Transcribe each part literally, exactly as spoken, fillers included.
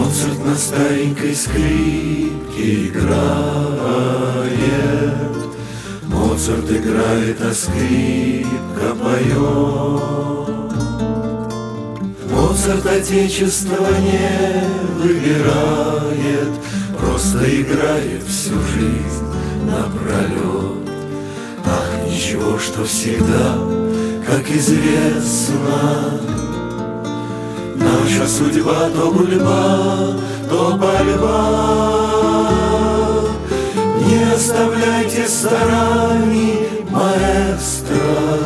Моцарт на старенькой скрипке играет, Моцарт играет, а скрипка поет. Моцарт отечество не выбирает, просто играет всю жизнь напролет. Ах, ничего, что всегда, как известно, наша судьба то гульба, то пальба. Не оставляйте стараний маэстро,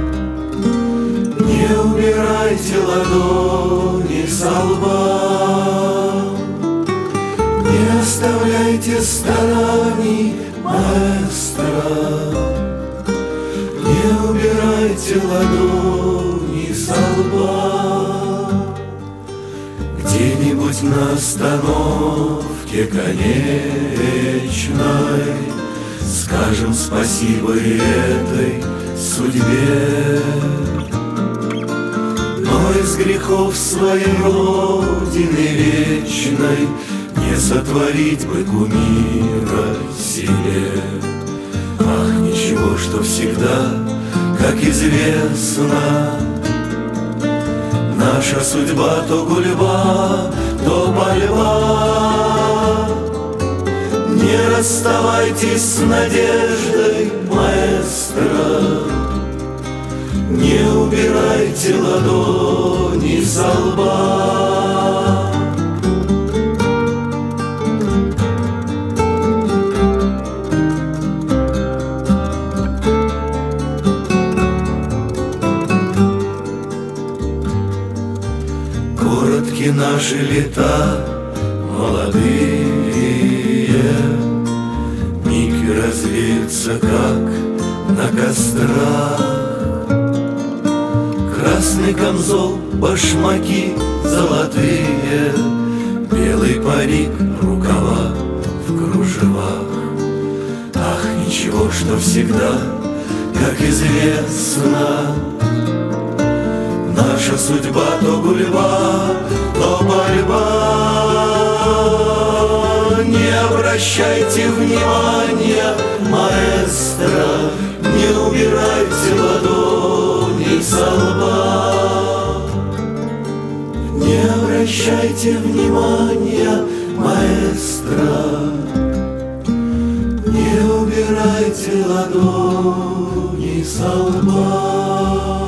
не убирайте ладони со лба. Не оставляйте стараний маэстро, не убирайте ладони со лба. Где-нибудь на остановке конечной скажем спасибо этой судьбе. Но из грехов своей родины вечной не сотворить бы кумира себе. Ах, ничего, что всегда, как известно, наша судьба то гульба, то пальба. Не расставайтесь с надеждой, маэстро, не убирайте ладони со лба. Коротки наши лета молодые, миг развеются, как на кострах. Красный камзол, башмаки золотые, белый парик, рукава в кружевах. Ах, ничего, что всегда, как известно, наша судьба то гульба, то борьба. Не обращайте внимания, маэстро, не убирайте ладони со лба. Не обращайте внимания, маэстро, не убирайте ладони со лба.